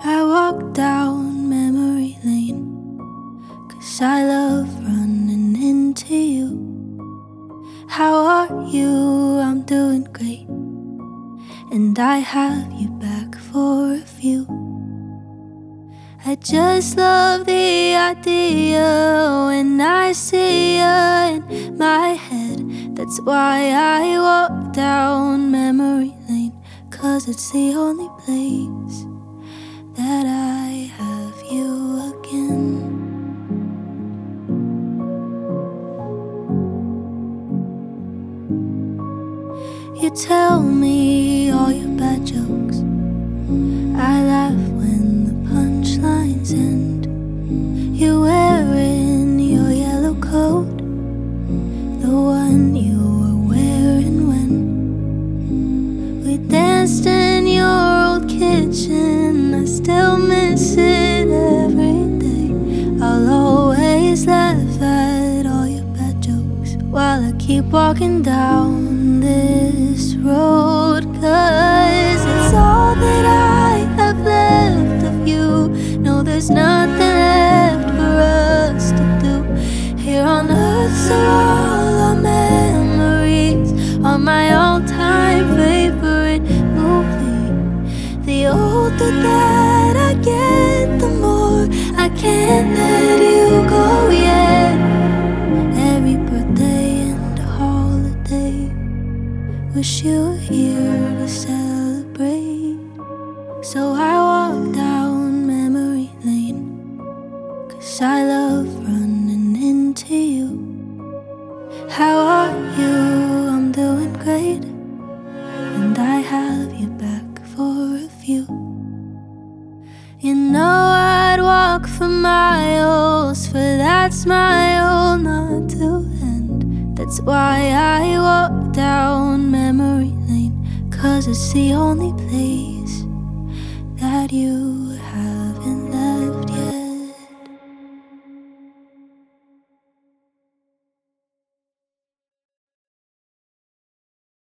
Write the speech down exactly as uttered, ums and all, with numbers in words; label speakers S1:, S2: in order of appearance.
S1: I walk down memory lane, 'cause I love running into you. How are you? I'm doing great, and I have you back for a few. I just love the idea when I see you in my head. That's why I walk down memory lane, 'cause it's the only place that I have you again. You tell me all your bad jokes, I laugh when the punchlines end. You're wearing your yellow coat, the one you were wearing when we danced in your old kitchen. I still miss it every day. I'll always laugh at all your bad jokes while I keep walking down this road, 'cause it's all that I have left of you. No, there's nothing left for us to do here on earth. So all our memories are my all-time favorite movie. The older that I get, the more I can't let you go yet. Every birthday and holiday, wish you were here to celebrate. So I walk down memory lane, 'cause I love running into you. How are you? I'm doing great, and I have you back for a few. You know I'd walk for miles, for that's my old not to end. That's why I walk down memory lane, 'cause it's the only place that you